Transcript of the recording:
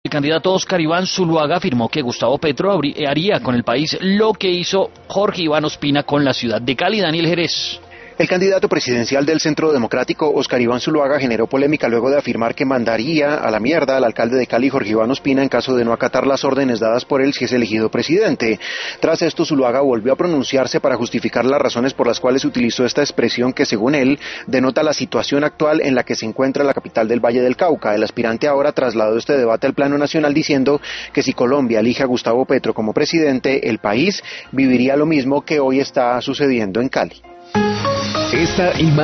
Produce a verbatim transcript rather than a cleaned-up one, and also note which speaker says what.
Speaker 1: El candidato Óscar Iván Zuluaga afirmó que Gustavo Petro haría con el país lo que hizo Jorge Iván Ospina con la ciudad de Cali. Daniel Jerez.
Speaker 2: El candidato presidencial del Centro Democrático, Óscar Iván Zuluaga, generó polémica luego de afirmar que mandaría a la mierda al alcalde de Cali, Jorge Iván Ospina, en caso de no acatar las órdenes dadas por él si es elegido presidente. Tras esto, Zuluaga volvió a pronunciarse para justificar las razones por las cuales utilizó esta expresión que, según él, denota la situación actual en la que se encuentra la capital del Valle del Cauca. El aspirante ahora trasladó este debate al plano nacional diciendo que si Colombia elige a Gustavo Petro como presidente, el país viviría lo mismo que hoy está sucediendo en Cali.
Speaker 3: Esta